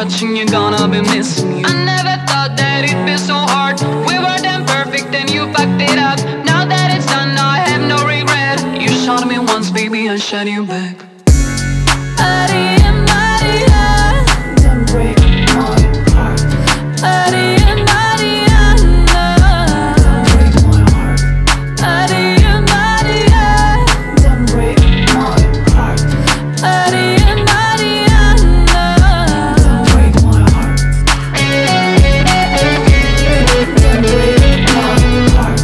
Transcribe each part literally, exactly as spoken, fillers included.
touching, you're gonna be missing you. I never thought that it'd be so hard. We were damn perfect and you fucked it up. Now that it's done, I have no regret. You shot me once, baby, I shot you back. Maria, Maria, don't break my heart. Maria, Mariana, don't break my heart. Maria, Maria, don't break my heart. Maria, Mariana, don't break my heart. Don't break my heart.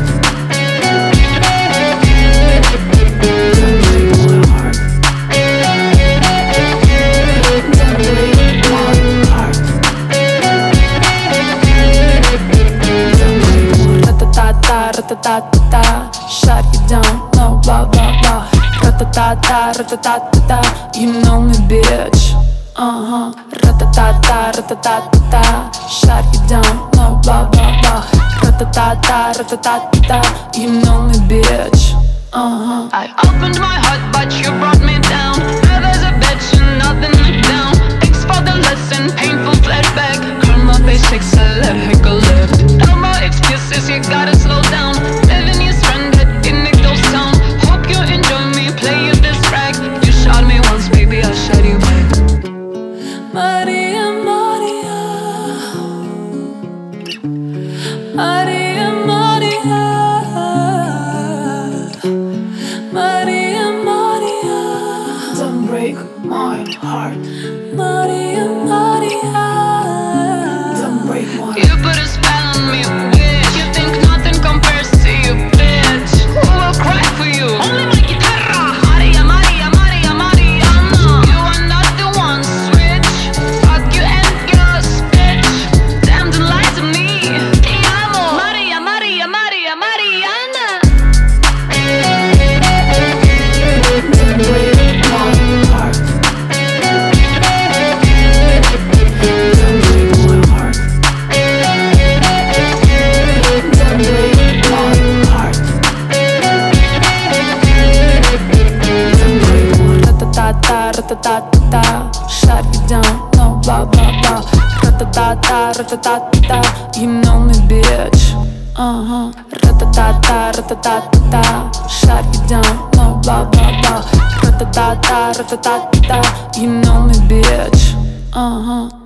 Ra-ta-ta-ta, shut you down, no blah blah blah. Ra-ta-ta-ta, ra-ta-ta-ta, you know me, bitch. Uh-huh. Ra-ta-ta-ta, ra-ta-ta-ta, shut you down, no blah blah blah. Ra-ta-ta-ta, ra-ta-ta-ta, you know me, bitch. Uh-huh. I opened my heart, but you brought me down. Love as a bitch and nothing like down. Thanks for the lesson, painful flashback. Karma basics, I let her go left. No more excuses, you gotta slow down. Living is stranded in a ghost town. Hope you enjoy me playing this track. You shot me once, baby, I'll shot you back. Maria, Maria, Maria, Maria, Maria, Maria, don't break my heart. Maria, Maria, don't break my heart. You put a spell on me, bitch. You think nothing compares to you, bitch. Who will cry for you? Only my guitarra. Maria, Maria, Maria, Mariana. You are not the one, switch. Fuck you and your bitch. Damn, don't lie to me. Te amo. Maria, Maria, Maria, Mariana. Don't break my heart. Don't break my heart. Don't break my heart. Don't break my ra-ta-ta-ta, ra-ta-ta-ta, shut you down, no blah blah blah. Ra-ta-ta-ta, ra-ta-ta-ta, you know me, bitch. Uh-huh. Ra-ta-ta-ta, ra-ta-ta-ta, shut you down, no blah blah blah. Ra-ta-ta-ta, ra-ta-ta-ta, you know me, bitch. Uh-huh.